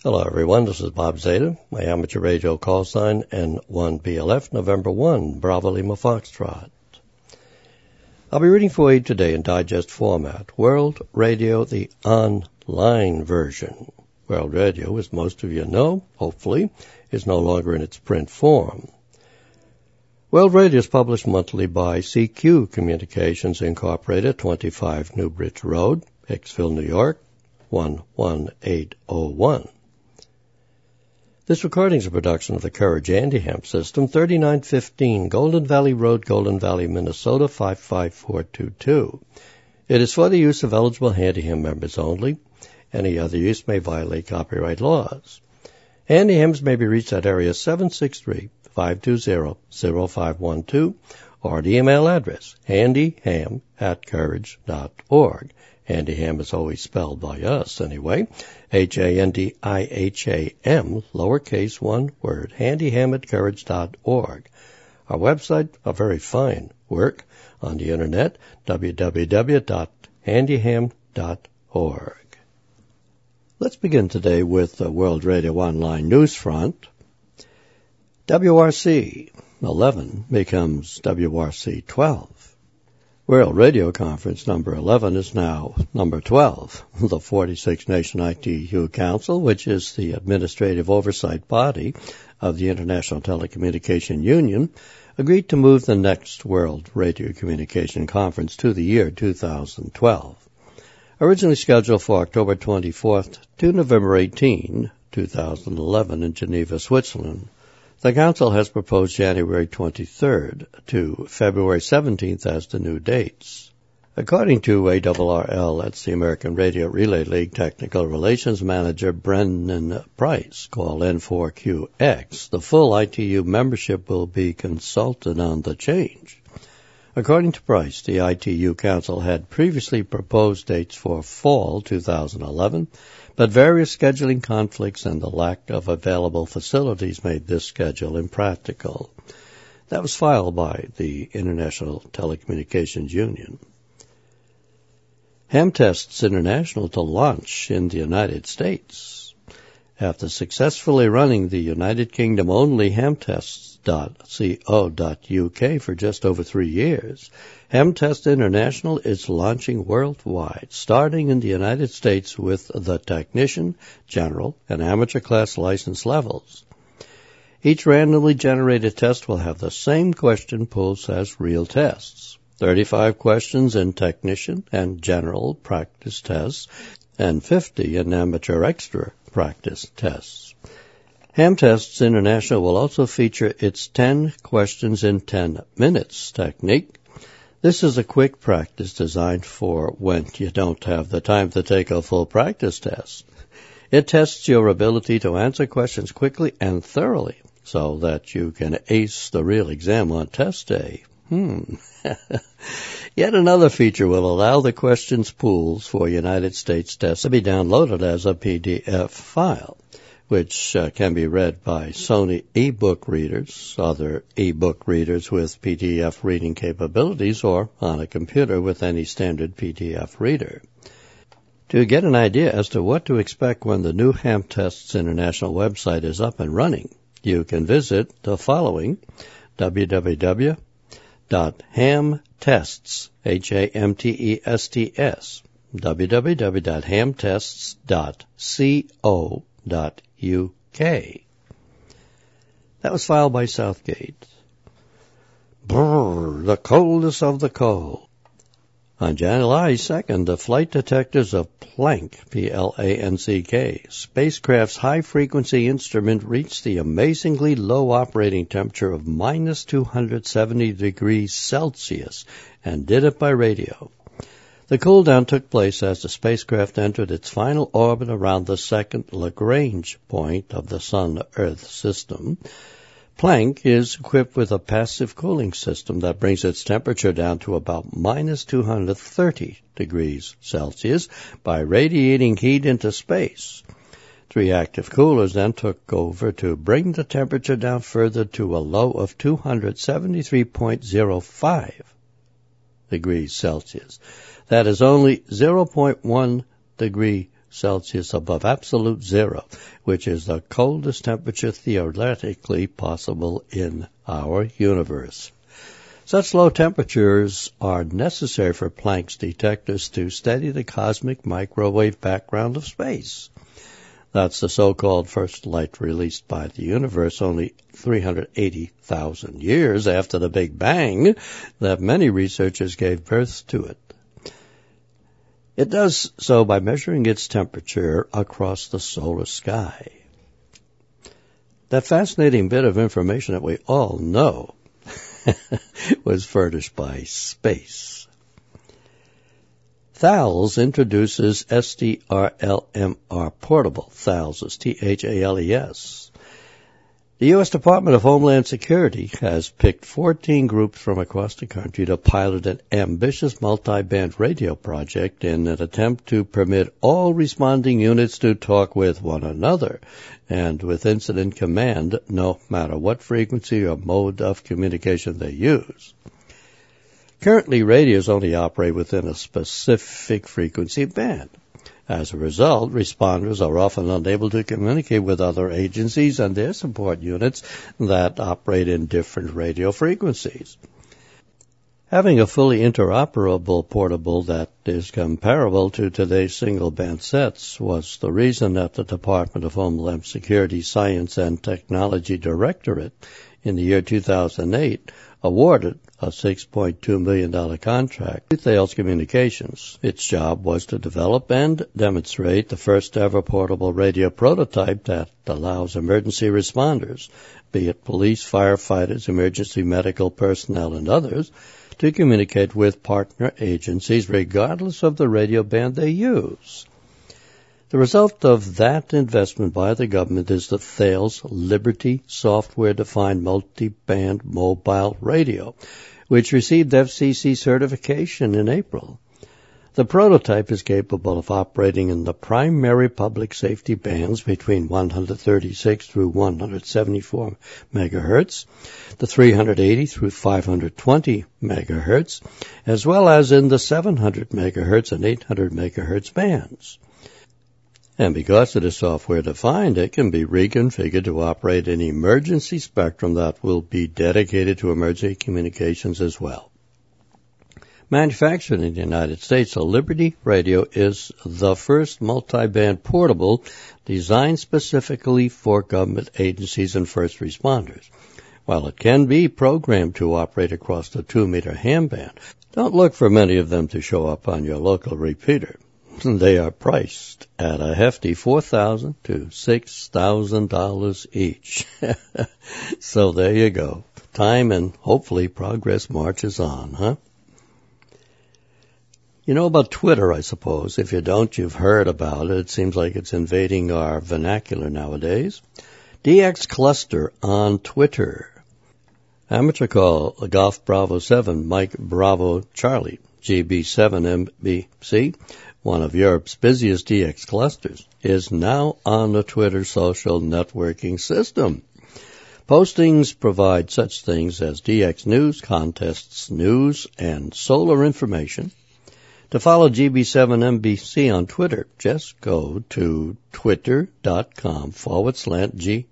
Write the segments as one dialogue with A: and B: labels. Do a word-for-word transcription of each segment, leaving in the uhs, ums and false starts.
A: Hello, everyone. This is Bob Zeta, my amateur radio call sign, N one B L F, November first, Bravo Lima Foxtrot. I'll be reading for you today in digest format, World Radio, the online version. World Radio, as most of you know, hopefully, is no longer in its print form. World Radio is published monthly by C Q Communications Incorporated, twenty-five Newbridge Road, Hicksville, New York, one one eight oh one. This recording is a production of the Courage Andy Hemp System, thirty-nine fifteen Golden Valley Road, Golden Valley, Minnesota, five five four two two. It is for the use of eligible Handy Hem members only. Any other use may violate copyright laws. Handy Hems may be reached at area seven six three, five two zero, zero five one two or at email address handyham at courage dot org. Handyham is always spelled by us, anyway. H A N D I H A M, lowercase one word, handyham at courage dot org. Our website, a very fine work on the internet, w w w dot handyham dot org. Let's begin today with the World Radio Online News Front. W R C eleven becomes W R C twelve. World Radio Conference number eleven is now number twelve. The forty-six nation I T U Council, which is the administrative oversight body of the International Telecommunication Union, agreed to move the next World Radio Communication Conference to the year two thousand twelve. Originally scheduled for October twenty-fourth to November eighteenth, two thousand eleven in Geneva, Switzerland, the Council has proposed January twenty-third to February seventeenth as the new dates. According to A R R L, that's the American Radio Relay League Technical Relations Manager Brendan Price, called N four Q X, the full I T U membership will be consulted on the change. According to Price, the I T U Council had previously proposed dates for fall two thousand eleven, but various scheduling conflicts and the lack of available facilities made this schedule impractical. That was filed by the International Telecommunications Union. Hamtests International to launch in the United States. After successfully running the United Kingdom-only hamtests dot co dot U K for just over three years, Hamtest International is launching worldwide, starting in the United States with the technician, general, and amateur class license levels. Each randomly generated test will have the same question pools as real tests. thirty-five questions in technician and general practice tests, and fifty in amateur extra practice tests. Hamtests International will also feature its ten questions in ten minutes technique. This is a quick practice designed for when you don't have the time to take a full practice test. It tests your ability to answer questions quickly and thoroughly so that you can ace the real exam on test day. Hmm. Yet another feature will allow the questions pools for United States tests to be downloaded as a P D F file, which uh, can be read by Sony e-book readers, other e-book readers with P D F reading capabilities, or on a computer with any standard P D F reader. To get an idea as to what to expect when the new Hamtests International website is up and running, you can visit the following, w w w dot hamtests, H A M T E S T S, w w w dot hamtests dot co dot U K. That was filed by Southgate. Brrr, the coldest of the cold. On July second, the flight detectors of Planck, P L A N C K, spacecraft's high-frequency instrument reached the amazingly low operating temperature of minus two hundred seventy degrees Celsius and did it by radio. The cool-down took place as the spacecraft entered its final orbit around the second Lagrange point of the Sun-Earth system. Planck is equipped with a passive cooling system that brings its temperature down to about minus two hundred thirty degrees Celsius by radiating heat into space. Three active coolers then took over to bring the temperature down further to a low of two hundred seventy-three point zero five degrees Celsius. That is only zero point one degree Celsius above absolute zero, which is the coldest temperature theoretically possible in our universe. Such low temperatures are necessary for Planck's detectors to study the cosmic microwave background of space. That's the so-called first light released by the universe only three hundred eighty thousand years after the Big Bang that many researchers gave birth to it. It does so by measuring its temperature across the solar sky. That fascinating bit of information that we all know was furnished by space. Thales introduces S T R L M R Portable. Thales is T H A L E S. The U S Department of Homeland Security has picked fourteen groups from across the country to pilot an ambitious multi-band radio project in an attempt to permit all responding units to talk with one another and with incident command, no matter what frequency or mode of communication they use. Currently, radios only operate within a specific frequency band. As a result, responders are often unable to communicate with other agencies and their support units that operate in different radio frequencies. Having a fully interoperable portable that is comparable to today's single-band sets was the reason that the Department of Homeland Security Science and Technology Directorate in the year two thousand eight awarded a six point two million dollars contract to Thales Communications. Its job was to develop and demonstrate the first-ever portable radio prototype that allows emergency responders, be it police, firefighters, emergency medical personnel, and others, to communicate with partner agencies regardless of the radio band they use. The result of that investment by the government is the Thales Liberty software-defined multi-band mobile radio, which received F C C certification in April. The prototype is capable of operating in the primary public safety bands between one hundred thirty-six through one hundred seventy-four megahertz, the three hundred eighty through five hundred twenty megahertz, as well as in the seven hundred megahertz and eight hundred megahertz bands. And because it is software-defined, it can be reconfigured to operate in emergency spectrum that will be dedicated to emergency communications as well. Manufactured in the United States, the Liberty Radio is the first multi-band portable designed specifically for government agencies and first responders. While it can be programmed to operate across the two-meter ham band, don't look for many of them to show up on your local repeater. They are priced at a hefty four thousand dollars to six thousand dollars each. So there you go. Time and hopefully progress marches on, huh? You know about Twitter, I suppose. If you don't, you've heard about it. It seems like it's invading our vernacular nowadays. D X Cluster on Twitter. Amateur call Golf Bravo seven, Mike Bravo Charlie, G B seven M B C. One of Europe's busiest D X clusters, is now on the Twitter social networking system. Postings provide such things as D X news, contests, news, and solar information. To follow G B seven M B C on Twitter, just go to twitter.com forward slash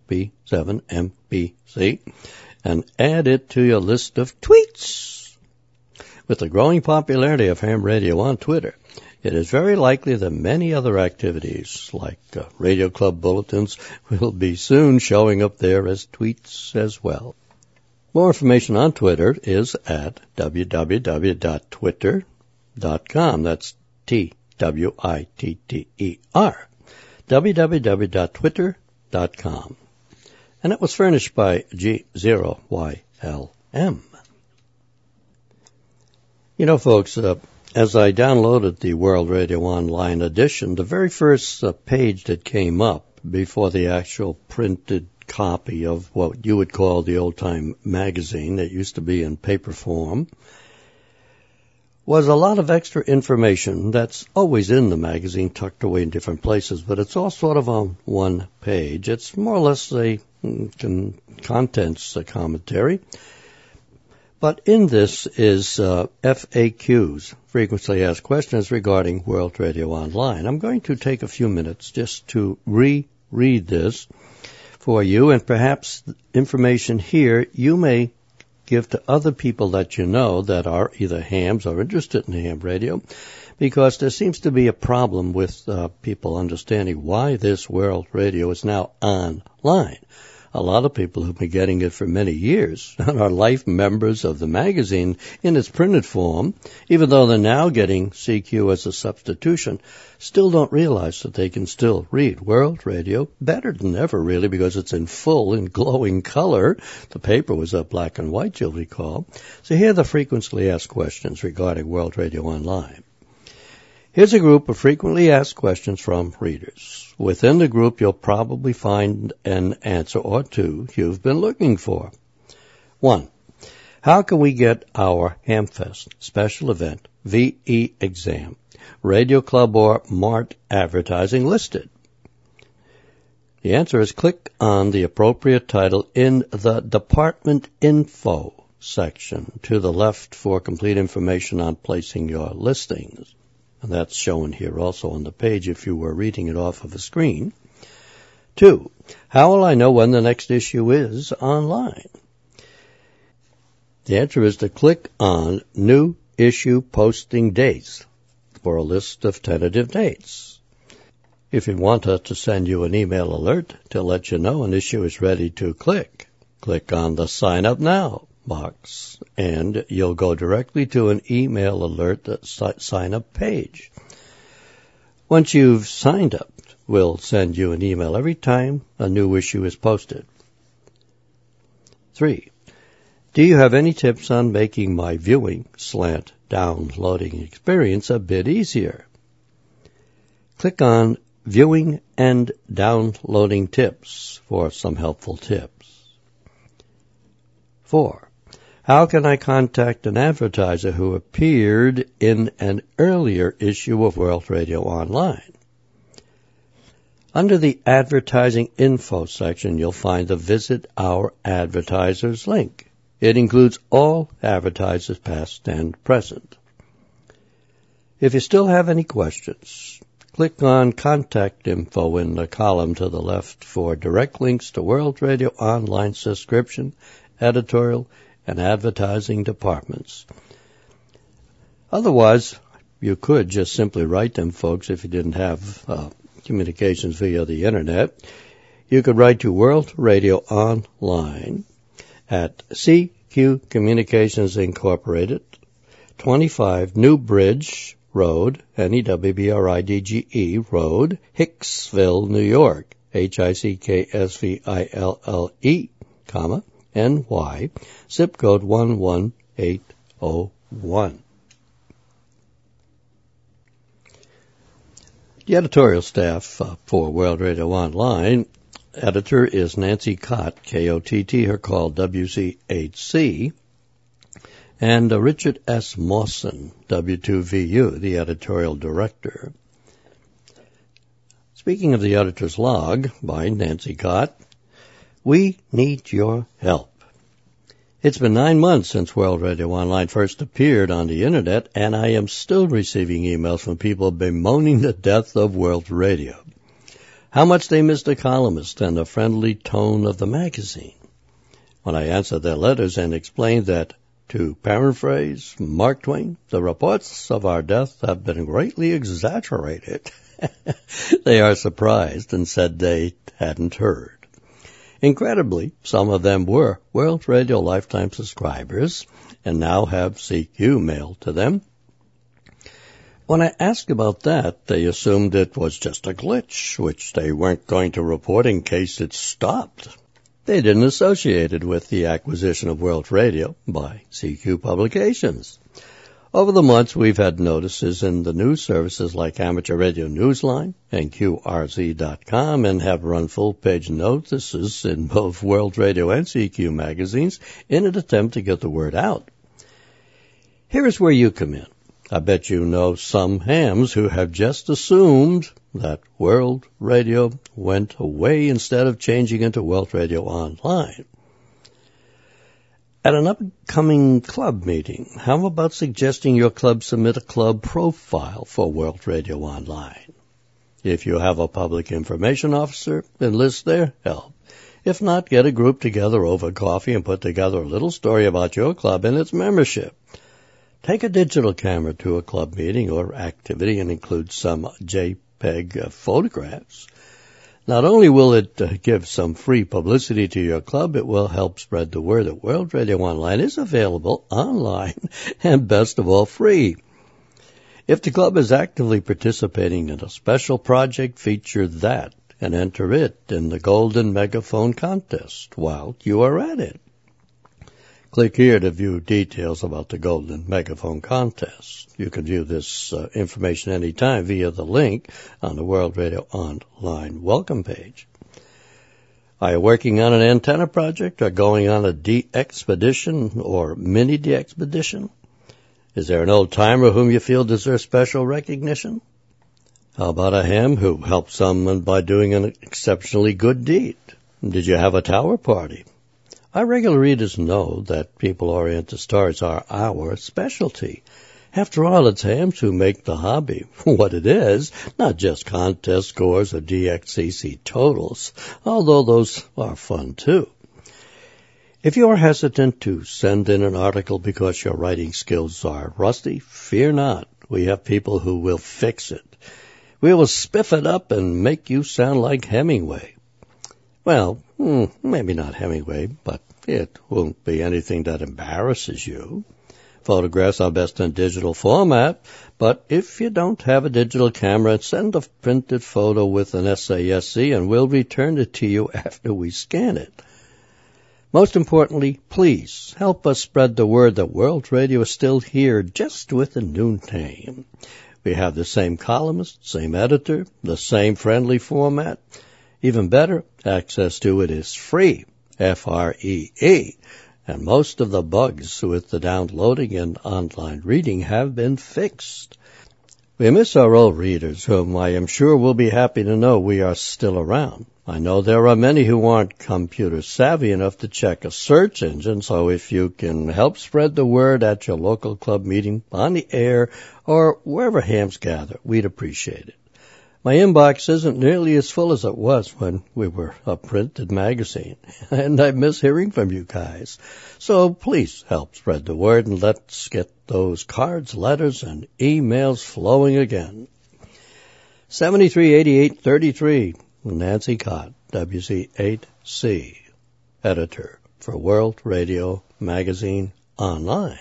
A: GB7MBC and add it to your list of tweets. With the growing popularity of ham radio on Twitter, it is very likely that many other activities, like uh, radio club bulletins, will be soon showing up there as tweets as well. More information on Twitter is at w w w dot twitter dot com. That's T W I T T E R. w w w dot twitter dot com. And it was furnished by G zero Y L M. You know, folks, uh, as I downloaded the World Radio Online edition, the very first uh, page that came up before the actual printed copy of what you would call the old-time magazine that used to be in paper form was a lot of extra information that's always in the magazine, tucked away in different places, but it's all sort of on one page. It's more or less a con- contents a commentary. But in this is uh, F A Qs, frequently asked questions regarding World Radio Online. I'm going to take a few minutes just to reread this for you, and perhaps information here you may give to other people that you know that are either hams or interested in ham radio, because there seems to be a problem with uh, people understanding why this World Radio is now online. A lot of people who've been getting it for many years and are life members of the magazine in its printed form, even though they're now getting C Q as a substitution, still don't realize that they can still read World Radio better than ever, really, because it's in full and glowing color. The paper was a black and white, you'll recall. So here are the frequently asked questions regarding World Radio Online. Here's a group of frequently asked questions from readers. Within the group, you'll probably find an answer or two you've been looking for. One, how can we get our Hamfest special event, V E exam, Radio Club or Mart advertising listed? The answer is click on the appropriate title in the Department Info section to the left for complete information on placing your listings. And that's shown here also on the page if you were reading it off of a screen. Two, how will I know when the next issue is online? The answer is to click on New Issue Posting Dates for a list of tentative dates. If you want us to send you an email alert to let you know an issue is ready to click, click on the Sign Up Now box, and you'll go directly to an email alert sign up page. Once you've signed up, we'll send you an email every time a new issue is posted. Three, do you have any tips on making my viewing slant downloading experience a bit easier? Click on Viewing and Downloading Tips for some helpful tips. Four, how can I contact an advertiser who appeared in an earlier issue of World Radio Online? Under the Advertising Info section, you'll find the Visit Our Advertisers link. It includes all advertisers, past and present. If you still have any questions, click on Contact Info in the column to the left for direct links to World Radio Online subscription, editorial, and advertising departments. Otherwise, you could just simply write them, folks, if you didn't have uh, communications via the Internet. You could write to World Radio Online at C Q Communications Incorporated, twenty-five New Bridge Road, N E W B R I D G E Road, Hicksville, New York, H I C K S V I L L E, comma, N Y, zip code one one eight zero one. The editorial staff uh, for World Radio Online, editor is Nancy Cott, K O T T, her call W C H C, and uh, Richard S. Mawson, W two V U, the editorial director. Speaking of the editor's log by Nancy Cott, we need your help. It's been nine months since World Radio Online first appeared on the Internet, and I am still receiving emails from people bemoaning the death of World Radio. How much they miss the columnist and the friendly tone of the magazine. When I answered their letters and explained that, to paraphrase Mark Twain, the reports of our death have been greatly exaggerated, they are surprised and said they hadn't heard. Incredibly, some of them were World Radio Lifetime subscribers and now have C Q mailed to them. When I asked about that, they assumed it was just a glitch, which they weren't going to report in case it stopped. They didn't associate it with the acquisition of World Radio by C Q Publications. Over the months, we've had notices in the news services like Amateur Radio Newsline and Q R Z dot com, and have run full-page notices in both World Radio and C Q magazines in an attempt to get the word out. Here is where you come in. I bet you know some hams who have just assumed that World Radio went away instead of changing into World Radio Online. At an upcoming club meeting, how about suggesting your club submit a club profile for World Radio Online? If you have a public information officer, enlist their help. If not, get a group together over coffee and put together a little story about your club and its membership. Take a digital camera to a club meeting or activity and include some JPEG photographs. Not only will it uh, give some free publicity to your club, it will help spread the word that World Radio Online is available online and, best of all, free. If the club is actively participating in a special project, feature that and enter it in the Golden Megaphone Contest while you are at it. Click here to view details about the Golden Megaphone Contest. You can view this uh, information anytime via the link on the World Radio Online welcome page. Are you working on an antenna project or going on a de-expedition or mini de-expedition? Is there an old-timer whom you feel deserves special recognition? How about a ham who helped someone by doing an exceptionally good deed? Did you have a tower party? Our regular readers know that people-oriented stories are our specialty. After all, it's hams who make the hobby what it is, not just contest scores or D X C C totals, although those are fun too. If you are hesitant to send in an article because your writing skills are rusty, fear not. We have people who will fix it. We will spiff it up and make you sound like Hemingway. Well, hmm, maybe not Hemingway, but it won't be anything that embarrasses you. Photographs are best in digital format, but if you don't have a digital camera, send a printed photo with an S A S C and we'll return it to you after we scan it. Most importantly, please help us spread the word that World Radio is still here, just with a new name. We have the same columnist, same editor, the same friendly format. Even better, access to it is free, F R E E, and most of the bugs with the downloading and online reading have been fixed. We miss our old readers, whom I am sure will be happy to know we are still around. I know there are many who aren't computer savvy enough to check a search engine, so if you can help spread the word at your local club meeting, on the air, or wherever hams gather, we'd appreciate it. My inbox isn't nearly as full as it was when we were a printed magazine, and I miss hearing from you guys. So please help spread the word and let's get those cards, letters, and emails flowing again. seventy-three eighty-eight thirty-three, Nancy Cott, W Z eight C, editor for World Radio Magazine Online.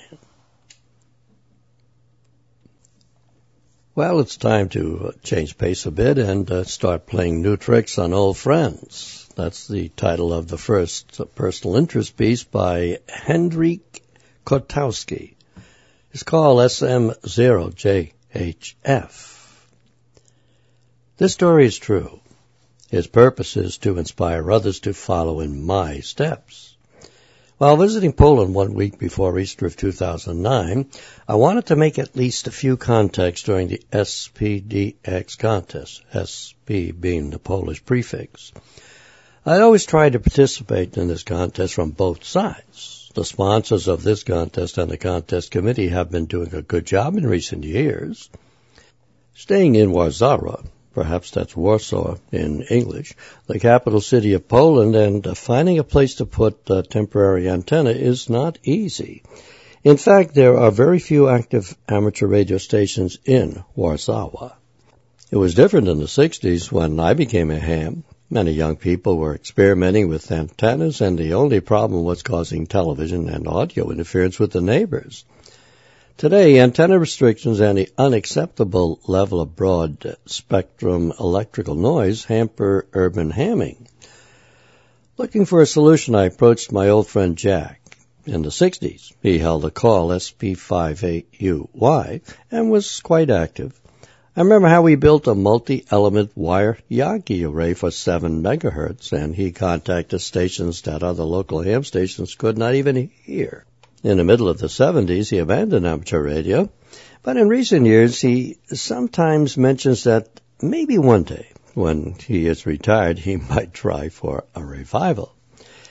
A: Well, it's time to change pace a bit and uh, start playing new tricks on old friends. That's the title of the first uh, personal interest piece by Hendrik Kotowski. It's called S M zero J H F. This story is true. Its purpose is to inspire others to follow in my steps. While visiting Poland one week before Easter of two thousand nine, I wanted to make at least a few contacts during the S P D X contest, S P being the Polish prefix. I always tried to participate in this contest from both sides. The sponsors of this contest and the contest committee have been doing a good job in recent years. Staying in Warsaw, perhaps that's Warsaw in English, the capital city of Poland, and uh, finding a place to put a temporary antenna is not easy. In fact, there are very few active amateur radio stations in Warsaw. It was different in the sixties when I became a ham. Many young people were experimenting with antennas, and the only problem was causing television and audio interference with the neighbors. Today, antenna restrictions and the unacceptable level of broad-spectrum electrical noise hamper urban hamming. Looking for a solution, I approached my old friend Jack. In the sixties, he held a call S P fifty-eight U Y and was quite active. I remember how we built a multi-element wire Yankee array for seven megahertz, and he contacted stations that other local ham stations could not even hear. In the middle of the seventies, he abandoned amateur radio, but in recent years, he sometimes mentions that maybe one day, when he is retired, he might try for a revival.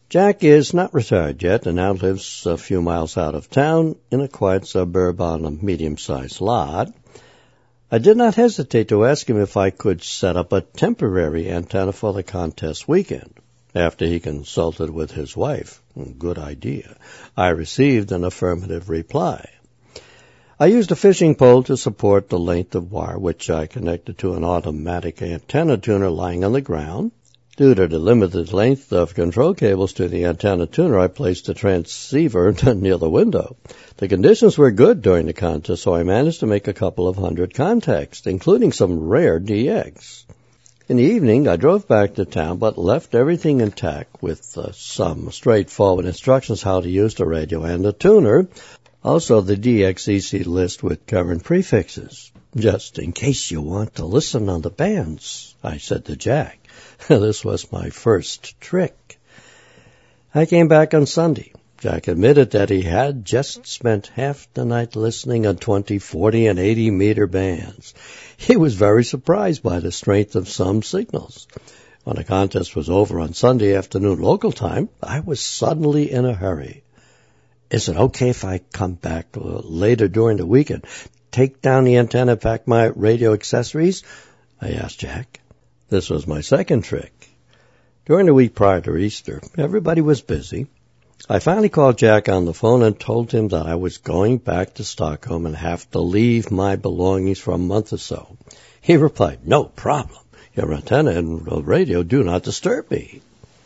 A: Jack is not retired yet and now lives a few miles out of town in a quiet suburb on a medium-sized lot. I did not hesitate to ask him if I could set up a temporary antenna for the contest weekend. After he consulted with his wife, good idea, I received an affirmative reply. I used a fishing pole to support the length of wire, which I connected to an automatic antenna tuner lying on the ground. Due to the limited length of control cables to the antenna tuner, I placed the transceiver near the window. The conditions were good during the contest, so I managed to make a couple of hundred contacts, including some rare D X. In the evening, I drove back to town, but left everything intact with uh, some straightforward instructions how to use the radio and the tuner, also the D X E C list with current prefixes. Just in case you want to listen on the bands, I said to Jack. This was my first trick. I came back on Sunday. Jack admitted that he had just spent half the night listening on twenty, forty, and eighty meter bands. He was very surprised by the strength of some signals. When the contest was over on Sunday afternoon local time, I was suddenly in a hurry. Is it okay if I come back later during the weekend, take down the antenna, pack my radio accessories? I asked Jack. This was my second trick. During the week prior to Easter, everybody was busy. I finally called Jack on the phone and told him that I was going back to Stockholm and have to leave my belongings for a month or so. He replied, "No problem. Your antenna and radio do not disturb me."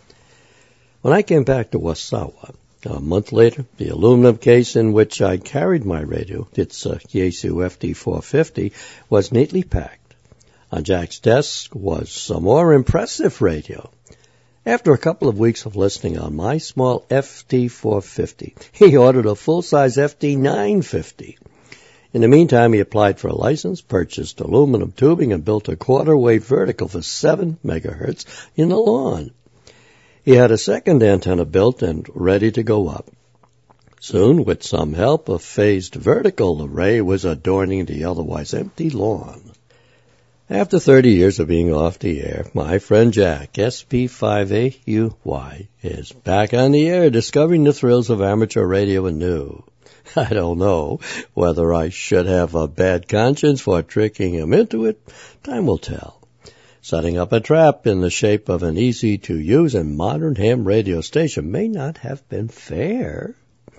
A: When I came back to Wasawa, a month later, the aluminum case in which I carried my radio, its uh, Yaesu F D four fifty, was neatly packed. On Jack's desk was some more impressive radio. After a couple of weeks of listening on my small F D four fifty, he ordered a full-size F D nine fifty. In the meantime, he applied for a license, purchased aluminum tubing, and built a quarter-wave vertical for seven megahertz in the lawn. He had a second antenna built and ready to go up. Soon, with some help, a phased vertical array was adorning the otherwise empty lawn. After thirty years of being off the air, my friend Jack, S P five A U Y, is back on the air discovering the thrills of amateur radio anew. I don't know whether I should have a bad conscience for tricking him into it. Time will tell. Setting up a trap in the shape of an easy-to-use and modern ham radio station may not have been fair.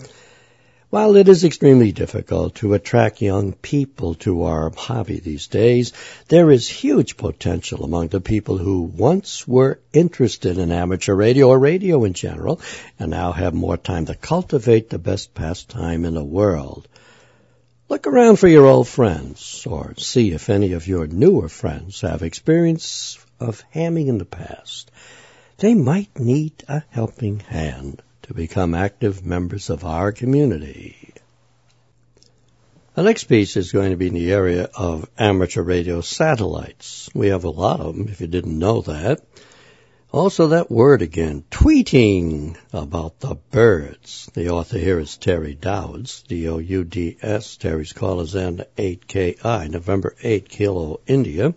A: While it is extremely difficult to attract young people to our hobby these days, there is huge potential among the people who once were interested in amateur radio or radio in general and now have more time to cultivate the best pastime in the world. Look around for your old friends or see if any of your newer friends have experience of hamming in the past. They might need a helping hand to become active members of our community. The next piece is going to be in the area of amateur radio satellites. We have a lot of them, if you didn't know that. Also, that word again, tweeting about the birds. The author here is Terry Dowds, D O U D S, Terry's call is N eight K I, November eighth, Kilo, India.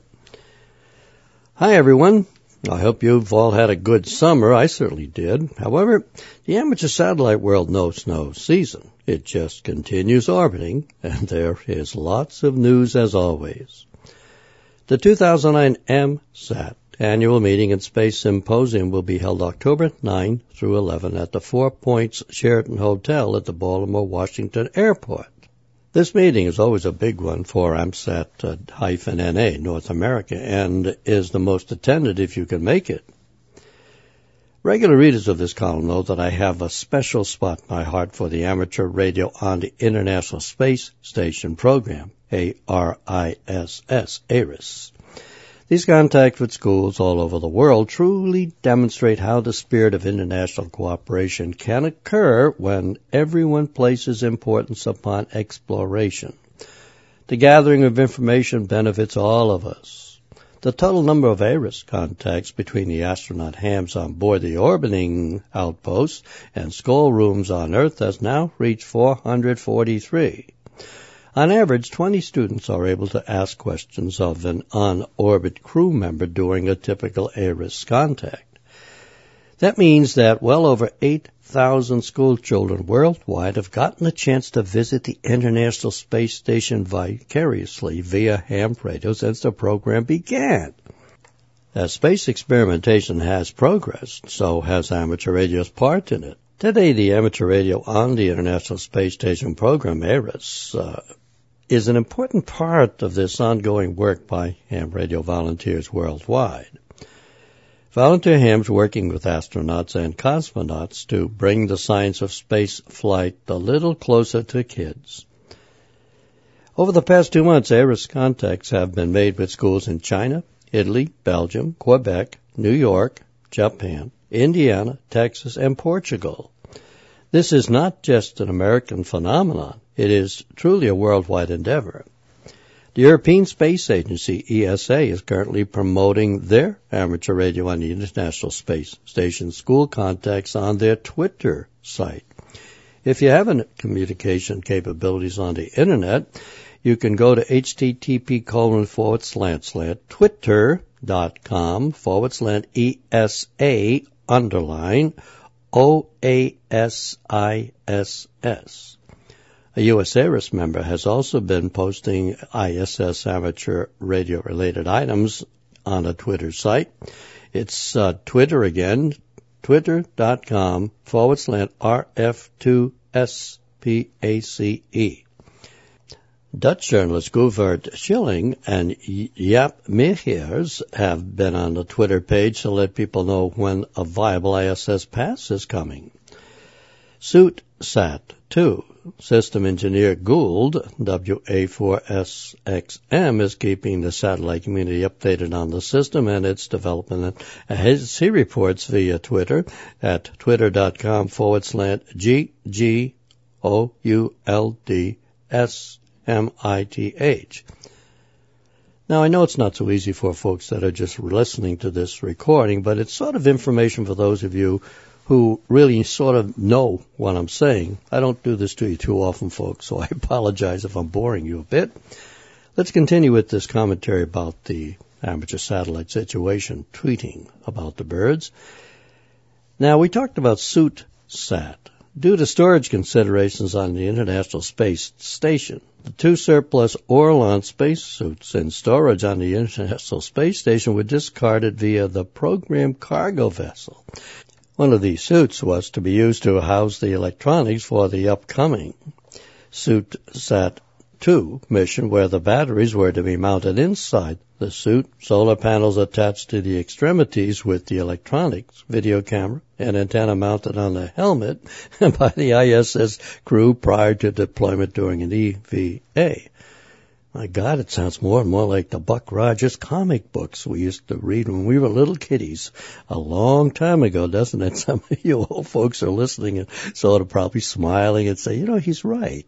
A: Hi, everyone. I hope you've all had a good summer. I certainly did. However, the amateur satellite world knows no season. It just continues orbiting, and there is lots of news as always. The two thousand nine M SAT annual meeting and space symposium will be held October ninth through eleventh at the Four Points Sheraton Hotel at the Baltimore-Washington Airport. This meeting is always a big one for AMSAT-N A North America and is the most attended if you can make it. Regular readers of this column know that I have a special spot in my heart for the Amateur Radio on the International Space Station program, A R I S S, A R I S. These contacts with schools all over the world truly demonstrate how the spirit of international cooperation can occur when everyone places importance upon exploration. The gathering of information benefits all of us. The total number of A R I S contacts between the astronaut hams on board the orbiting outposts and schoolrooms on Earth has now reached four hundred forty-three. On average, twenty students are able to ask questions of an on-orbit crew member during a typical A R I S contact. That means that well over eight thousand school children worldwide have gotten a chance to visit the International Space Station vicariously via ham radio since the program began. As space experimentation has progressed, so has amateur radio's part in it. Today, the amateur radio on the International Space Station program, ARISS, uh, is an important part of this ongoing work by ham radio volunteers worldwide. Volunteer hams working with astronauts and cosmonauts to bring the science of space flight a little closer to kids. Over the past two months, ARISS contacts have been made with schools in China, Italy, Belgium, Quebec, New York, Japan, Indiana, Texas, and Portugal. This is not just an American phenomenon. It is truly a worldwide endeavor. The European Space Agency, E S A, is currently promoting their amateur radio on the International Space Station school contacts on their Twitter site. If you have communication capabilities on the Internet, you can go to http colon forward slant slant twitter.com forward slant ESA underline O A S I S S. A U S ARISS member has also been posting I S S amateur radio-related items on a Twitter site. It's uh, Twitter again, twitter.com forward slant RF2SPACE. Dutch journalists Govert Schilling and Jaap Meegers have been on the Twitter page to let people know when a viable I S S pass is coming. SootSat two system engineer Gould, W A four S X M, is keeping the satellite community updated on the system and its development. As he reports via Twitter at twitter.com forward slant G G O U L D S M I T H. Now, I know it's not so easy for folks that are just listening to this recording, but it's sort of information for those of you who really sort of know what I'm saying. I don't do this to you too often, folks, so I apologize if I'm boring you a bit. Let's continue with this commentary about the amateur satellite situation, tweeting about the birds. Now, we talked about SootSat. Due to storage considerations on the International Space Station, the two surplus Orlan spacesuits in storage on the International Space Station were discarded via the program cargo vessel. One of these suits was to be used to house the electronics for the upcoming SootSat two mission, where the batteries were to be mounted inside the suit, solar panels attached to the extremities with the electronics, video camera, and antenna mounted on the helmet by the I S S crew prior to deployment during an E V A. My God, it sounds more and more like the Buck Rogers comic books we used to read when we were little kiddies a long time ago, doesn't it? Some of you old folks are listening and sort of probably smiling and say, you know, he's right.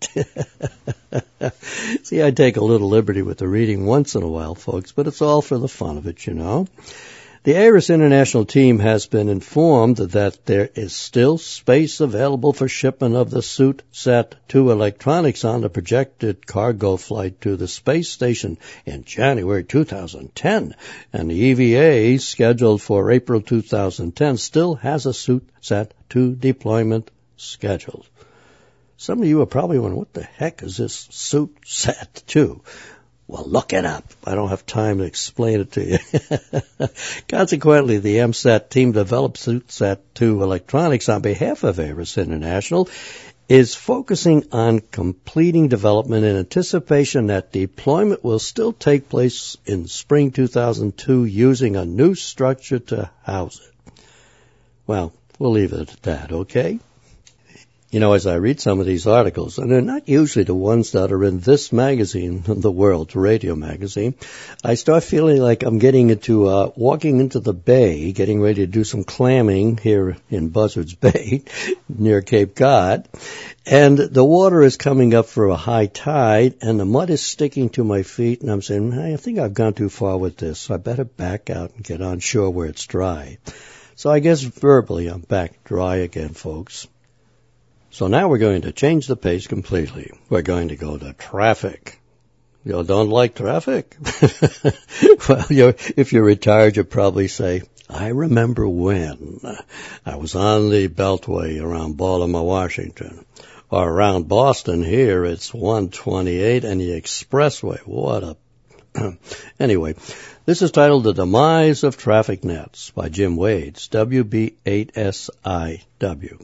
A: See, I take a little liberty with the reading once in a while, folks, but it's all for the fun of it, you know. The ARISS International team has been informed that there is still space available for shipment of the SootSat two electronics on the projected cargo flight to the space station in January two thousand ten, and the E V A, scheduled for April two thousand ten, still has a SootSat two deployment scheduled. Some of you are probably wondering, what the heck is this SootSat two? Well, look it up. I don't have time to explain it to you. Consequently, the AMSAT team developed SootSat two electronics on behalf of ARISS International, is focusing on completing development in anticipation that deployment will still take place in spring two thousand two using a new structure to house it. Well, we'll leave it at that, okay? You know, as I read some of these articles, and they're not usually the ones that are in this magazine, the World Radio magazine, I start feeling like I'm getting into, uh, walking into the bay, getting ready to do some clamming here in Buzzards Bay, near Cape Cod, and the water is coming up for a high tide, and the mud is sticking to my feet, and I'm saying, hey, I think I've gone too far with this, so I better back out and get on shore where it's dry. So I guess verbally I'm back dry again, folks. So now we're going to change the pace completely. We're going to go to traffic. You don't like traffic? Well, you're, if you're retired, you'll probably say, I remember when. I was on the Beltway around Baltimore, Washington. Or around Boston here, it's one twenty-eight and the Expressway. What a... Anyway, this is titled The Demise of Traffic Nets by Jim Wades, W B eight S I W.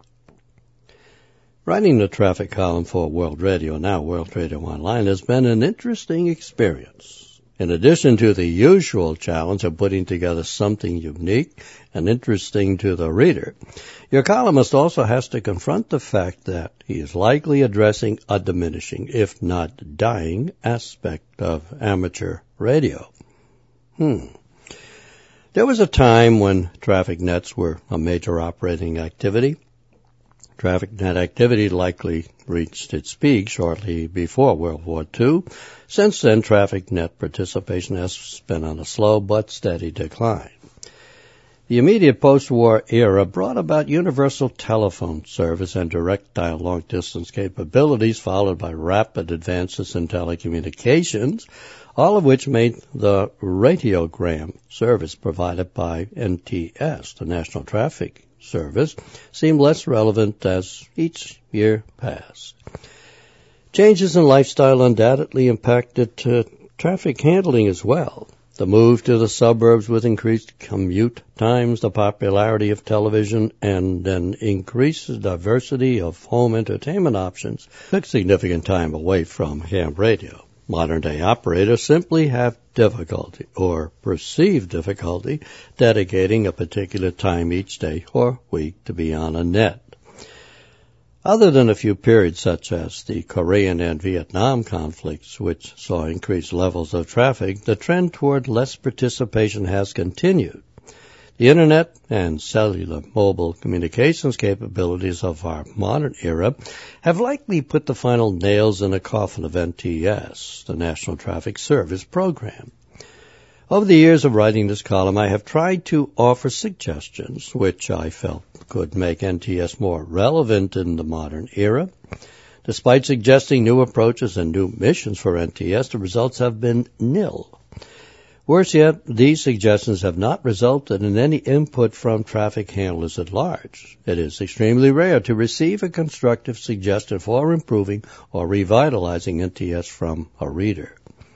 A: Writing the traffic column for World Radio, now World Radio Online, has been an interesting experience. In addition to the usual challenge of putting together something unique and interesting to the reader, your columnist also has to confront the fact that he is likely addressing a diminishing, if not dying, aspect of amateur radio. Hmm. There was a time when traffic nets were a major operating activity. Traffic net activity likely reached its peak shortly before World War Two. Since then, traffic net participation has been on a slow but steady decline. The immediate post-war era brought about universal telephone service and direct dial long-distance capabilities, followed by rapid advances in telecommunications, all of which made the radiogram service provided by N T S, the National Traffic Service, seem less relevant as each year passed. Changes in lifestyle undoubtedly impacted uh, traffic handling as well. The move to the suburbs with increased commute times, the popularity of television, and an increased diversity of home entertainment options took significant time away from ham radio. Modern-day operators simply have difficulty, or perceived difficulty, dedicating a particular time each day or week to be on a net. Other than a few periods such as the Korean and Vietnam conflicts, which saw increased levels of traffic, the trend toward less participation has continued. The Internet and cellular mobile communications capabilities of our modern era have likely put the final nails in the coffin of N T S, the National Traffic Service Program. Over the years of writing this column, I have tried to offer suggestions which I felt could make N T S more relevant in the modern era. Despite suggesting new approaches and new missions for N T S, the results have been nil. Worse yet, these suggestions have not resulted in any input from traffic handlers at large. It is extremely rare to receive a constructive suggestion for improving or revitalizing N T S from a reader.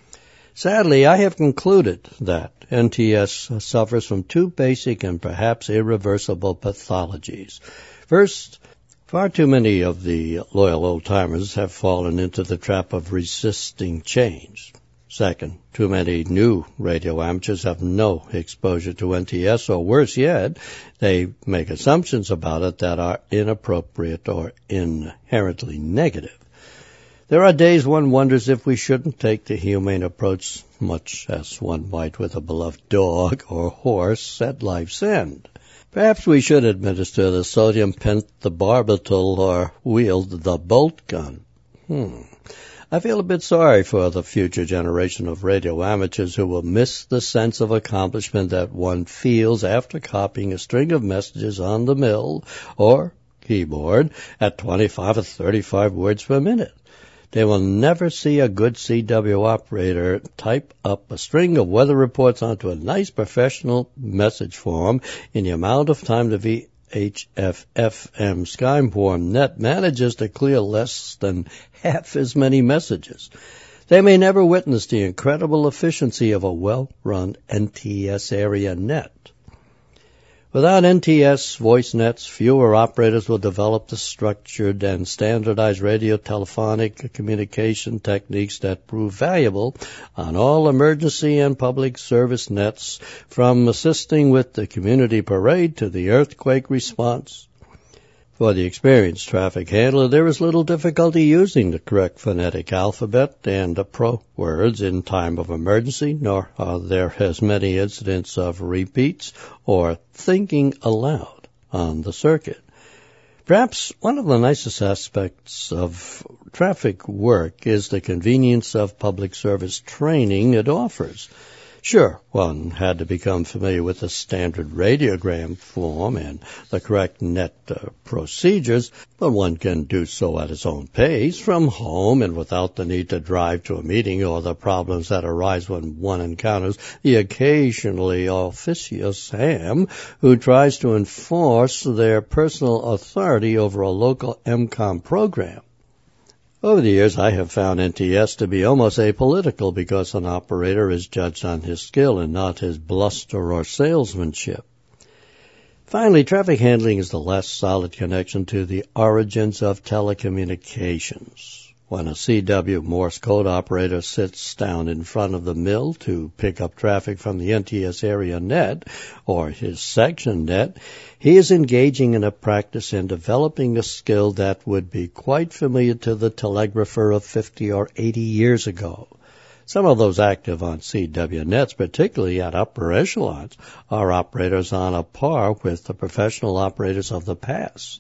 A: Sadly, I have concluded that N T S suffers from two basic and perhaps irreversible pathologies. First, far too many of the loyal old-timers have fallen into the trap of resisting change. Second, too many new radio amateurs have no exposure to N T S, or worse yet, they make assumptions about it that are inappropriate or inherently negative. There are days one wonders if we shouldn't take the humane approach, much as one might with a beloved dog or horse at life's end. Perhaps we should administer the sodium pentobarbital or wield the bolt gun. Hmm. I feel a bit sorry for the future generation of radio amateurs who will miss the sense of accomplishment that one feels after copying a string of messages on the mill or keyboard at twenty-five or thirty-five words per minute. They will never see a good C W operator type up a string of weather reports onto a nice professional message form in the amount of time the V H F F M Skyform net manages to clear less than half as many messages. They may never witness the incredible efficiency of a well-run N T S area net. Without N T S voice nets, fewer operators will develop the structured and standardized radio telephonic communication techniques that prove valuable on all emergency and public service nets, from assisting with the community parade to the earthquake response. For the experienced traffic handler, there is little difficulty using the correct phonetic alphabet and the pro words in time of emergency, nor are there as many incidents of repeats or thinking aloud on the circuit. Perhaps one of the nicest aspects of traffic work is the convenience of public service training it offers. Sure, one had to become familiar with the standard radiogram form and the correct net uh, procedures, but one can do so at his own pace, from home and without the need to drive to a meeting or the problems that arise when one encounters the occasionally officious ham who tries to enforce their personal authority over a local M COM program. Over the years, I have found N T S to be almost apolitical because an operator is judged on his skill and not his bluster or salesmanship. Finally, traffic handling is the last solid connection to the origins of telecommunications. When a C W Morse code operator sits down in front of the mill to pick up traffic from the N T S area net or his section net, he is engaging in a practice and developing a skill that would be quite familiar to the telegrapher of fifty or eighty years ago. Some of those active on C W nets, particularly at upper echelons, are operators on a par with the professional operators of the past.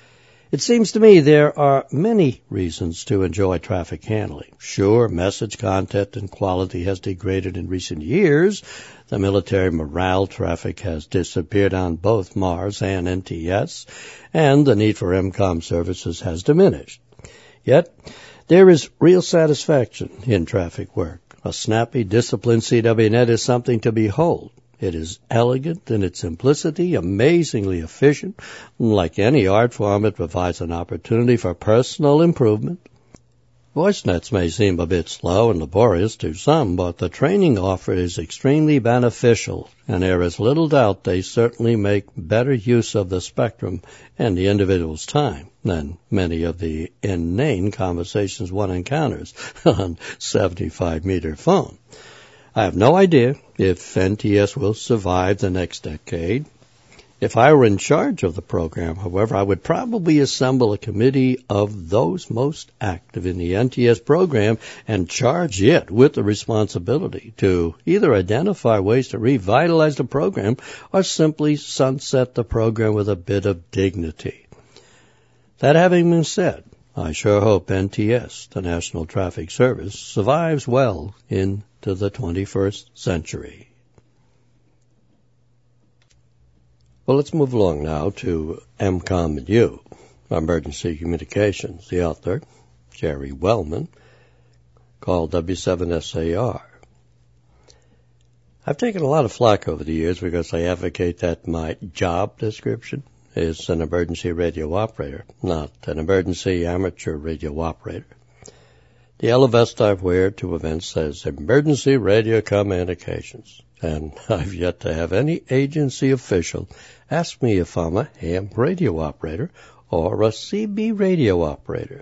A: It seems to me there are many reasons to enjoy traffic handling. Sure, message content and quality has degraded in recent years. The military morale traffic has disappeared on both Mars and N T S, and the need for M COM services has diminished. Yet, there is real satisfaction in traffic work. A snappy, disciplined C W net is something to behold. It is elegant in its simplicity, amazingly efficient. Like any art form, it provides an opportunity for personal improvement. Voice nets may seem a bit slow and laborious to some, but the training offered is extremely beneficial, and there is little doubt they certainly make better use of the spectrum and the individual's time than many of the inane conversations one encounters on seventy-five meter phone. I have no idea if N T S will survive the next decade. If I were in charge of the program, however, I would probably assemble a committee of those most active in the N T S program and charge it with the responsibility to either identify ways to revitalize the program or simply sunset the program with a bit of dignity. That having been said, I sure hope N T S, the National Traffic Service, survives well into the twenty-first century. Well, let's move along now to M COM and U, Emergency Communications. The author, Jerry Wellman, called W seven S A R. I've taken a lot of flack over the years because I advocate that my job description is an emergency radio operator, not an emergency amateur radio operator. The yellow vest I've wear to events says Emergency Radio Communications, and I've yet to have any agency official ask me if I'm a ham radio operator or a C B radio operator.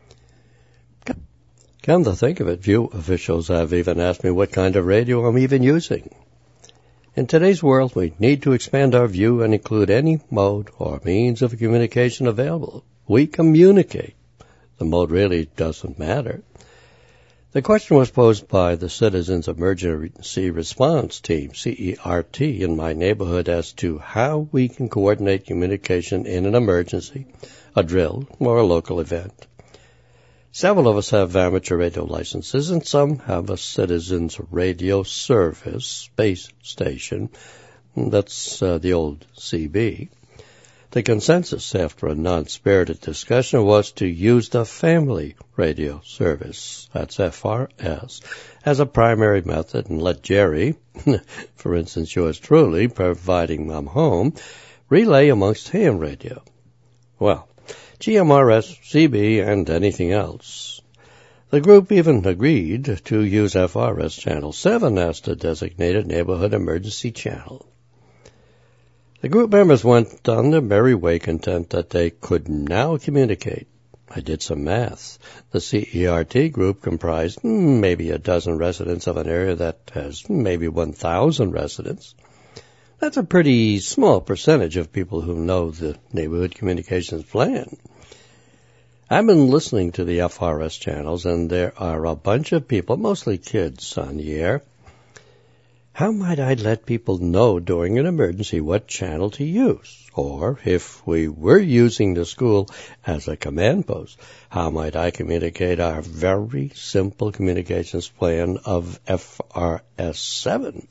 A: Come to think of it, few officials have even asked me what kind of radio I'm even using. In today's world, we need to expand our view and include any mode or means of communication available. We communicate. The mode really doesn't matter. The question was posed by the Citizens Emergency Response Team, C E R T, in my neighborhood as to how we can coordinate communication in an emergency, a drill, or a local event. Several of us have amateur radio licenses, and some have a Citizens Radio Service base station. That's uh, the old C B. The consensus after a non-spirited discussion was to use the Family Radio Service, that's F R S, as a primary method and let Jerry, for instance yours truly, providing I'm home, relay amongst ham radio. Well, G M R S, C B, and anything else. The group even agreed to use F R S Channel seven as the designated neighborhood emergency channel. The group members went on their merry way content that they could now communicate. I did some math. The C E R T group comprised maybe a dozen residents of an area that has maybe one thousand residents. That's a pretty small percentage of people who know the neighborhood communications plan. I've been listening to the F R S channels, and there are a bunch of people, mostly kids, on the air. How might I let people know during an emergency what channel to use? Or, if we were using the school as a command post, how might I communicate our very simple communications plan of F R S seven?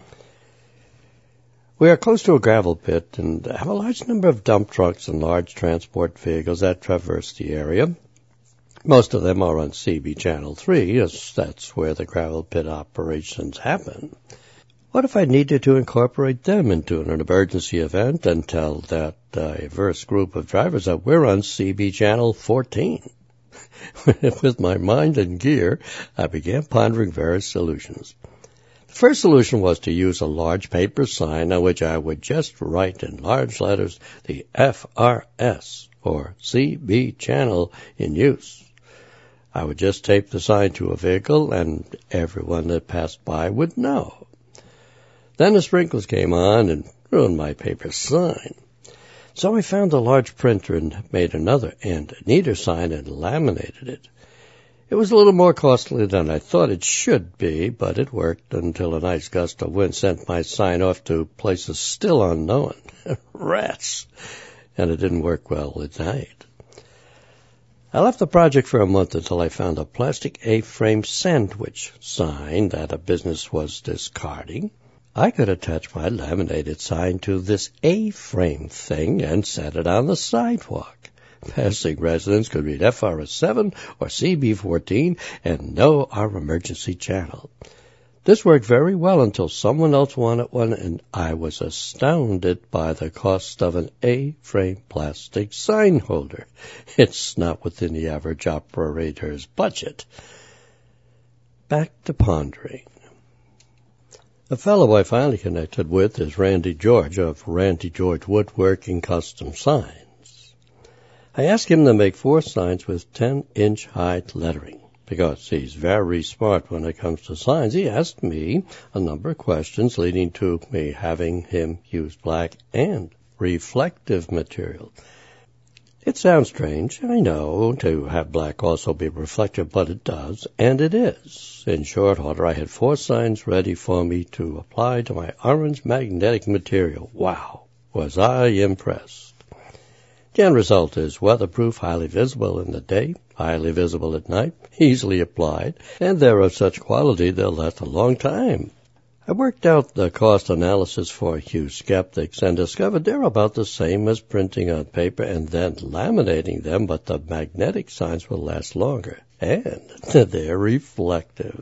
A: We are close to a gravel pit and have a large number of dump trucks and large transport vehicles that traverse the area. Most of them are on C B Channel three, as that's where the gravel pit operations happen. What if I needed to incorporate them into an emergency event and tell that diverse group of drivers that we're on C B Channel fourteen? With my mind in gear, I began pondering various solutions. The first solution was to use a large paper sign on which I would just write in large letters the F R S, or C B channel, in use. I would just tape the sign to a vehicle and everyone that passed by would know. Then the sprinklers came on and ruined my paper sign. So I found a large printer and made another and neater sign and laminated it. It was a little more costly than I thought it should be, but it worked until a nice gust of wind sent my sign off to places still unknown. Rats! And it didn't work well at night. I left the project for a month until I found a plastic A-frame sandwich sign that a business was discarding. I could attach my laminated sign to this A-frame thing and set it on the sidewalk. Passing residents could read F R S seven or C B fourteen and know our emergency channel. This worked very well until someone else wanted one, and I was astounded by the cost of an A-frame plastic sign holder. It's not within the average operator's budget. Back to pondering. The fellow I finally connected with is Randy George of Randy George Woodworking Custom Signs. I asked him to make four signs with ten-inch high lettering. Because he's very smart when it comes to signs, he asked me a number of questions leading to me having him use black and reflective material. It sounds strange, I know, to have black also be reflective, but it does, and it is. In short order, I had four signs ready for me to apply to my orange magnetic material. Wow, was I impressed. The end result is weatherproof, highly visible in the day, highly visible at night, easily applied, and they're of such quality they'll last a long time. I worked out the cost analysis for Hugh Skeptics and discovered they're about the same as printing on paper and then laminating them, but the magnetic signs will last longer, and they're reflective.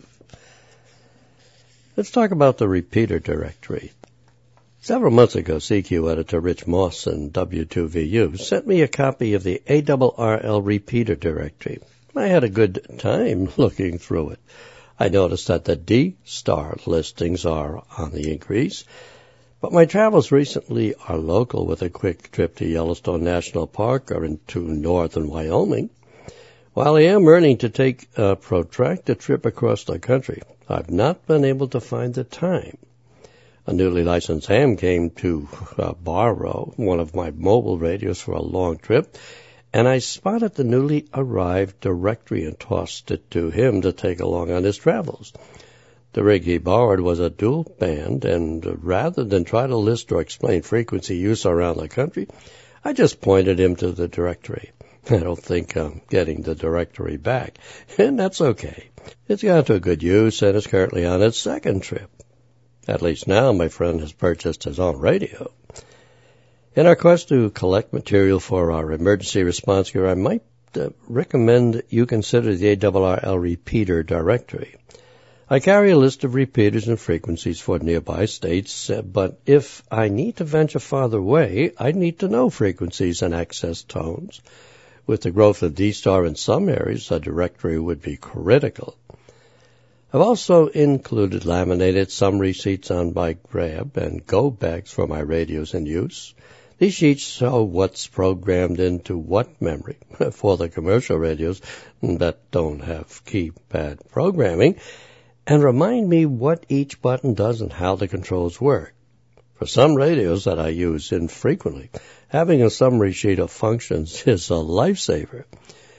A: Let's talk about the repeater directory. Several months ago, C Q editor Rich Moss in W two V U sent me a copy of the A R R L repeater directory. I had a good time looking through it. I noticed that the D-star listings are on the increase, but my travels recently are local with a quick trip to Yellowstone National Park or into northern Wyoming. While I am earning to take a protracted trip across the country, I've not been able to find the time. A newly licensed ham came to uh, borrow one of my mobile radios for a long trip, and I spotted the newly arrived directory and tossed it to him to take along on his travels. The rig he borrowed was a dual band, and rather than try to list or explain frequency use around the country, I just pointed him to the directory. I don't think I'm getting the directory back, and that's okay. It's gone to good use and is currently on its second trip. At least now my friend has purchased his own radio. In our quest to collect material for our emergency response gear, I might uh, recommend you consider the A R R L repeater directory. I carry a list of repeaters and frequencies for nearby states, uh, but if I need to venture farther away, I need to know frequencies and access tones. With the growth of D-Star in some areas, a directory would be critical. I've also included laminated summary sheets on my grab and go bags for my radios in use. These sheets show what's programmed into what memory for the commercial radios that don't have keypad programming, and remind me what each button does and how the controls work. For some radios that I use infrequently, having a summary sheet of functions is a lifesaver.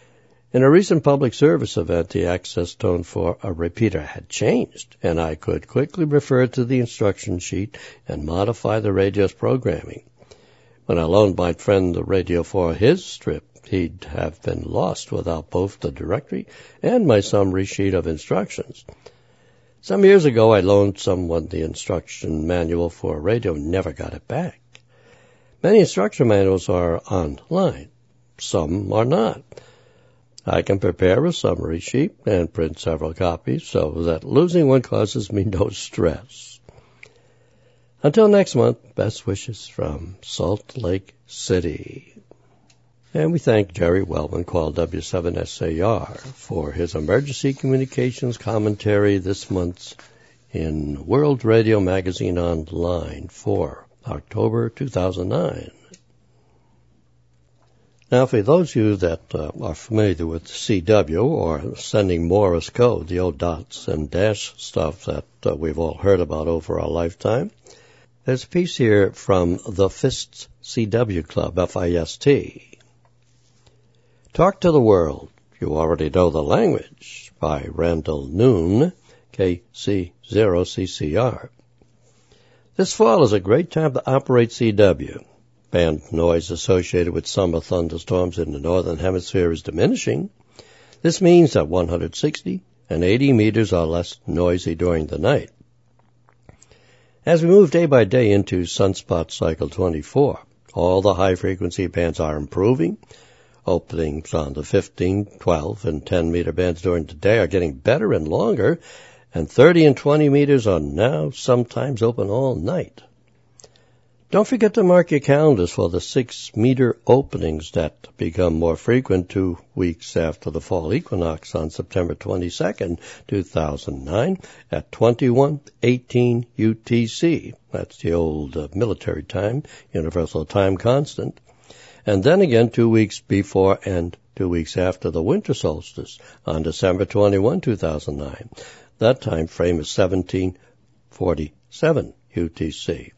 A: In a recent public service event, the access tone for a repeater had changed, and I could quickly refer to the instruction sheet and modify the radio's programming. When I loaned my friend the radio for his trip, he'd have been lost without both the directory and my summary sheet of instructions. Some years ago, I loaned someone the instruction manual for a radio and never got it back. Many instruction manuals are online. Some are not. I can prepare a summary sheet and print several copies so that losing one causes me no stress. Until next month, best wishes from Salt Lake City. And we thank Jerry Wellman, called W seven S A R, for his emergency communications commentary this month in World Radio Magazine Online for October two thousand nine. Now, for those of you that uh, are familiar with C W or sending Morse code, the old dots and dash stuff that uh, we've all heard about over our lifetime, there's a piece here from the FIST C W Club, F I S T. Talk to the World, You Already Know the Language, by Randall Noon, K C zero C C R. This fall is a great time to operate C W. Band noise associated with summer thunderstorms in the northern hemisphere is diminishing. This means that one hundred sixty and eighty meters are less noisy during the night. As we move day by day into sunspot cycle twenty-four, all the high-frequency bands are improving. Openings on the fifteen, twelve, and ten meter bands during the day are getting better and longer, and thirty and twenty meters are now sometimes open all night. Don't forget to mark your calendars for the six meter openings that become more frequent two weeks after the fall equinox on September twenty-second, two thousand nine at twenty-one eighteen U T C. That's the old uh, military time, universal time constant. And then again two weeks before and two weeks after the winter solstice on December twenty-first, two thousand nine. That time frame is seventeen forty-seven U T C.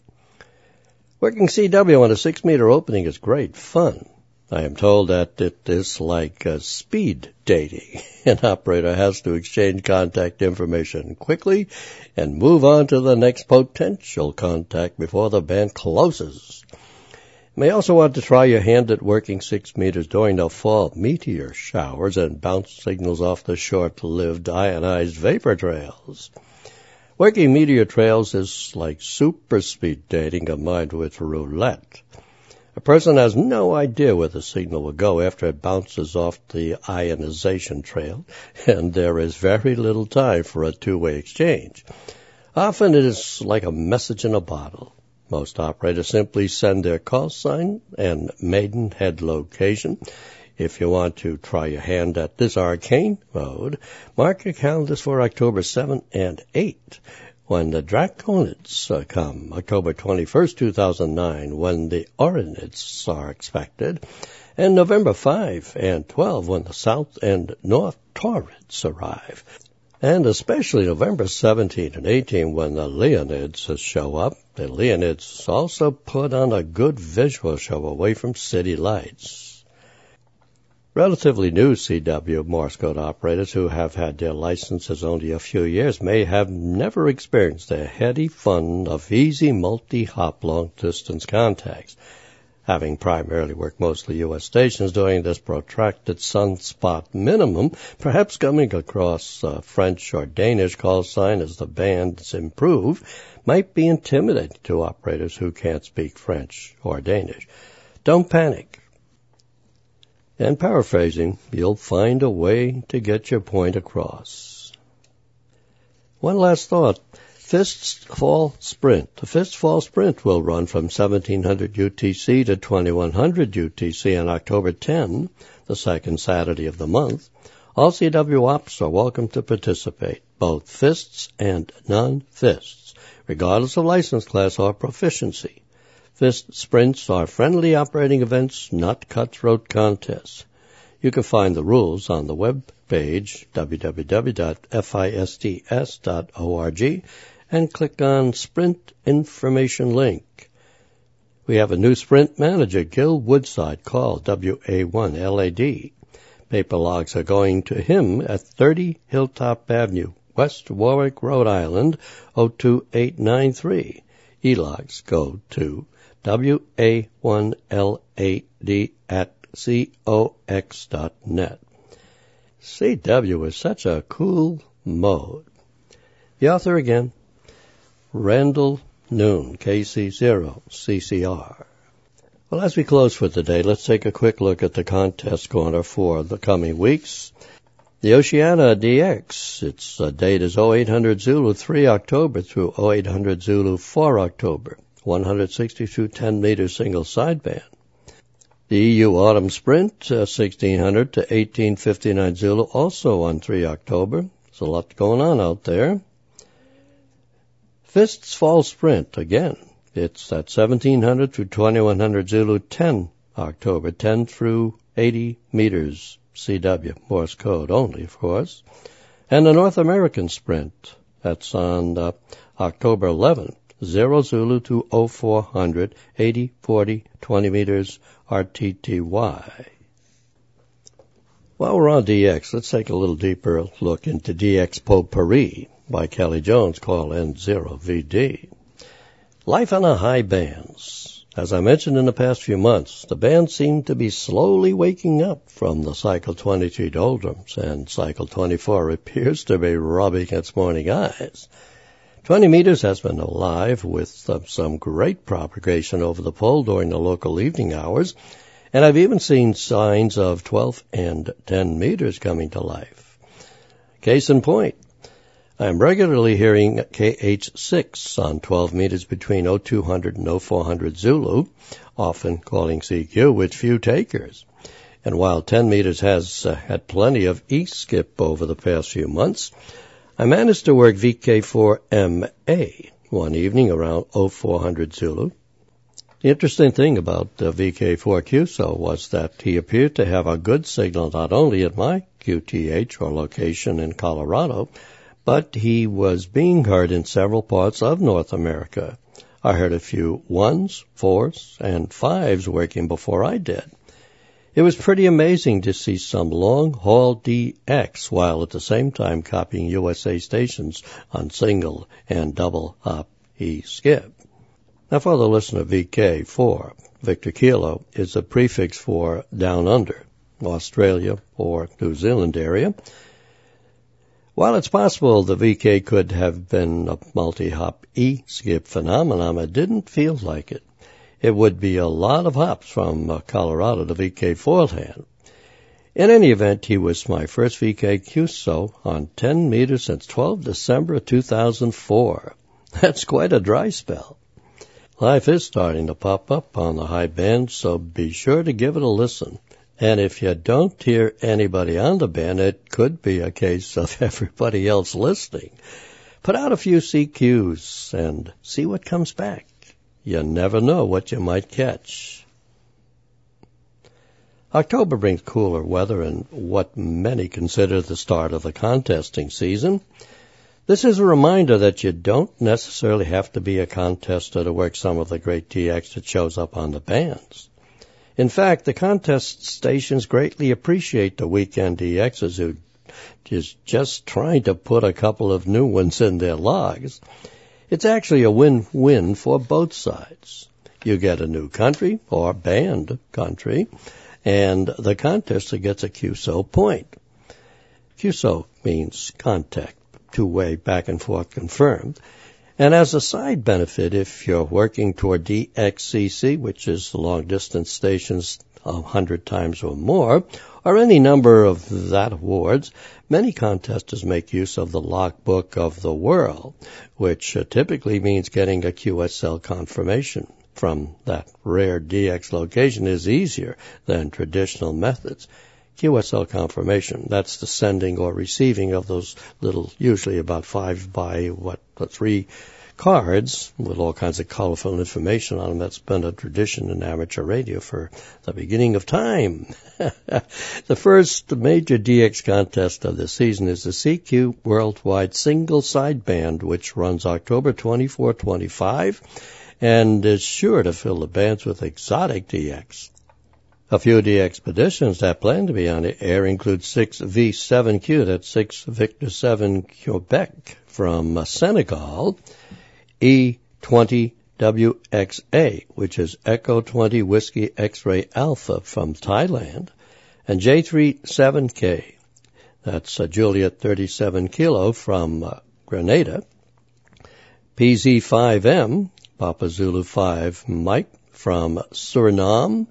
A: Working C W on a six meter opening is great fun. I am told that it is like uh, speed dating. An operator has to exchange contact information quickly and move on to the next potential contact before the band closes. You may also want to try your hand at working six meters during the fall meteor showers and bounce signals off the short-lived ionized vapor trails. Working meteor trails is like super speed dating combined with roulette. A person has no idea where the signal will go after it bounces off the ionization trail, and there is very little time for a two-way exchange. Often it is like a message in a bottle. Most operators simply send their call sign and Maidenhead location. If you want to try your hand at this arcane mode, mark your calendars for October seventh and eighth, when the Draconids uh, come, October twenty-first, two thousand nine, when the Orinids are expected, and November fifth and twelfth, when the South and North Taurids arrive, and especially November seventeenth and eighteenth, when the Leonids show up. The Leonids also put on a good visual show away from city lights. Relatively new C W Morse code operators who have had their licenses only a few years may have never experienced the heady fun of easy multi-hop long-distance contacts. Having primarily worked mostly U S stations during this protracted sunspot minimum, perhaps coming across uh, French or Danish call sign as the bands improve might be intimidating to operators who can't speak French or Danish. Don't panic. And paraphrasing, you'll find a way to get your point across. One last thought. FIST's Fall Sprint. The FIST Fall Sprint will run from seventeen hundred U T C to twenty-one hundred U T C on October tenth, the second Saturday of the month. All C W ops are welcome to participate, both FISTs and non-FISTs, regardless of license class or proficiency. FIST sprints are friendly operating events, not cutthroat contests. You can find the rules on the web page, w w w dot fists dot org, and click on Sprint Information Link. We have a new sprint manager, Gil Woodside, call W A one L A D. Paper logs are going to him at thirty Hilltop Avenue, West Warwick, Rhode Island, oh two eight nine three. E-logs go to W A one L A D at cox dot net. C W is such a cool mode. The author again, Randall Noon, K C zero C C R. Well, as we close for today, let's take a quick look at the contest corner for the coming weeks. The Oceana D X, its uh, date is oh eight hundred Zulu three October through oh eight hundred Zulu four October, one sixty-two ten meter single sideband. The E U Autumn Sprint, uh, sixteen hundred to eighteen fifty-nine Zulu, also on three October. There's a lot going on out there. Fists Fall Sprint, again, it's at seventeen hundred through twenty-one hundred Zulu, ten October, ten through eighty meters. C W, Morse code only, of course. And the North American Sprint, that's on uh, October eleventh, zero Zulu to oh four hundred, eighty, forty, twenty meters, R T T Y. While we're on D X, let's take a little deeper look into D X Potpourri by Kelly Jones, call N zero V D. Life on the high bands. As I mentioned in the past few months, the band seemed to be slowly waking up from the Cycle twenty-three doldrums, and Cycle twenty-four appears to be rubbing its morning eyes. twenty meters has been alive with uh, some great propagation over the pole during the local evening hours, and I've even seen signs of twelve and ten meters coming to life. Case in point, I'm regularly hearing K H six on twelve meters between oh two hundred and oh four hundred Zulu, often calling C Q with few takers. And while ten meters has uh, had plenty of E-skip over the past few months, I managed to work V K four M A one evening around oh four hundred Zulu. The interesting thing about the V K four Q S O was that he appeared to have a good signal not only at my Q T H or location in Colorado, but he was being heard in several parts of North America. I heard a few ones, fours, and fives working before I did. It was pretty amazing to see some long-haul D X while at the same time copying U S A stations on single and double hop E-skip. Now for the listener, V K four, Victor Kilo, is a prefix for down under, Australia or New Zealand area. While it's possible the V K could have been a multi-hop E-skip phenomenon, it didn't feel like it. It would be a lot of hops from uh, Colorado to V K four land. In any event, he was my first V K Q S O on ten meters since the twelfth of December of two thousand four. That's quite a dry spell. Life is starting to pop up on the high band, so be sure to give it a listen. And if you don't hear anybody on the band, it could be a case of everybody else listening. Put out a few C Qs and see what comes back. You never know what you might catch. October brings cooler weather and what many consider the start of the contesting season. This is a reminder that you don't necessarily have to be a contester to work some of the great D X that shows up on the bands. In fact, the contest stations greatly appreciate the weekend D Xers who is just trying to put a couple of new ones in their logs. It's actually a win-win for both sides. You get a new country or band country, and the contester gets a Q S O point. Q S O means contact, two-way back and forth confirmed. And as a side benefit, if you're working toward D X C C, which is long-distance stations a hundred times or more, or any number of that awards, many contesters make use of the logbook of the world, which uh, typically means getting a Q S L confirmation from that rare D X location is easier than traditional methods. Q S L confirmation, that's the sending or receiving of those little, usually about five by, what, three cards with all kinds of colorful information on them. That's been a tradition in amateur radio for the beginning of time. The first major D X contest of the season is the C Q Worldwide Single Sideband, which runs October twenty-fourth, twenty-fifth, and is sure to fill the bands with exotic D X. A few of the expeditions that plan to be on the air include six V seven Q, that's six Victor seven Quebec from Senegal, E twenty W X A, which is Echo twenty Whiskey X-Ray Alpha from Thailand, and J thirty-seven K, that's uh, Juliet thirty-seven Kilo from uh, Grenada, P Z five M, Papa Zulu five Mike from Suriname,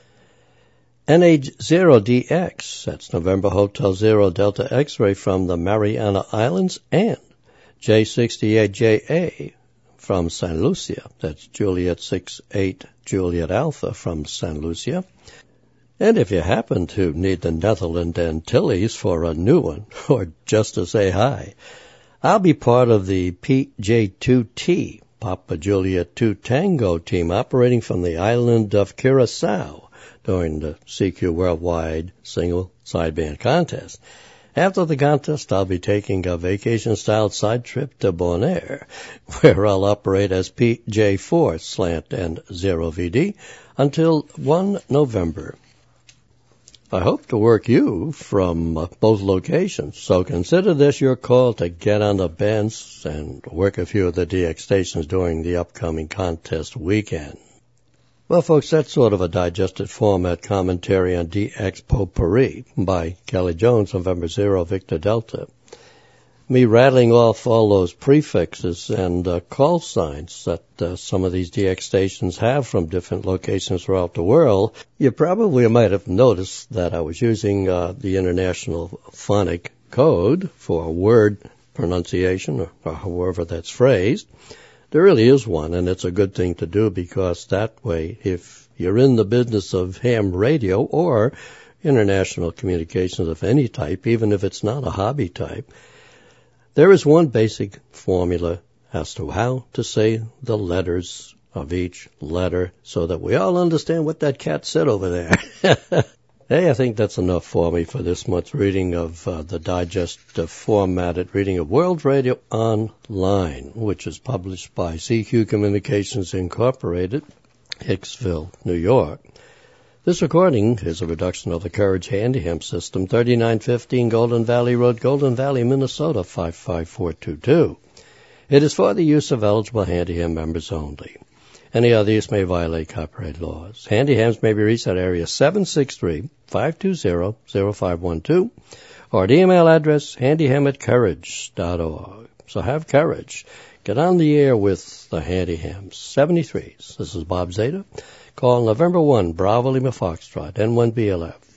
A: N H zero D X, that's November Hotel Zero Delta X-Ray from the Mariana Islands, and J sixty-eight J A from Saint Lucia, that's Juliet sixty-eight Juliet Alpha from Saint Lucia. And if you happen to need the Netherlands Antilles for a new one, or just to say hi, I'll be part of the P J two T, Papa Juliet two Tango team operating from the island of Curacao during the C Q Worldwide Single Sideband Contest. After the contest, I'll be taking a vacation-style side trip to Bonaire, where I'll operate as P J four Slant and Zero V D until the first of November. I hope to work you from uh, both locations, so consider this your call to get on the bands and work a few of the D X stations during the upcoming contest weekend. Well, folks, that's sort of a digested format commentary on D X Potpourri by Kelly Jones, November Zero, Victor Delta. Me rattling off all those prefixes and uh, call signs that uh, some of these D X stations have from different locations throughout the world, you probably might have noticed that I was using uh, the International Phonic Code for word pronunciation, or, or however that's phrased. There really is one, and it's a good thing to do because that way, if you're in the business of ham radio or international communications of any type, even if it's not a hobby type, there is one basic formula as to how to say the letters of each letter so that we all understand what that cat said over there. Hey, I think that's enough for me for this month's reading of uh, the digest uh, formatted reading of World Radio Online, which is published by C Q Communications Incorporated, Hicksville, New York. This recording is a reduction of the Courage Handyham System, thirty-nine fifteen Golden Valley Road, Golden Valley, Minnesota, five five four two two. It is for the use of eligible Handyham members only. Any other use may violate copyright laws. Handyhams may be reached at area seven six three, five two zero, zero five one two or the email address handyham at courage dot org. So have courage. Get on the air with the Handyhams. seventy-threes. This is Bob Zeta. Call November first, Bravo Lima Foxtrot, N one B L F.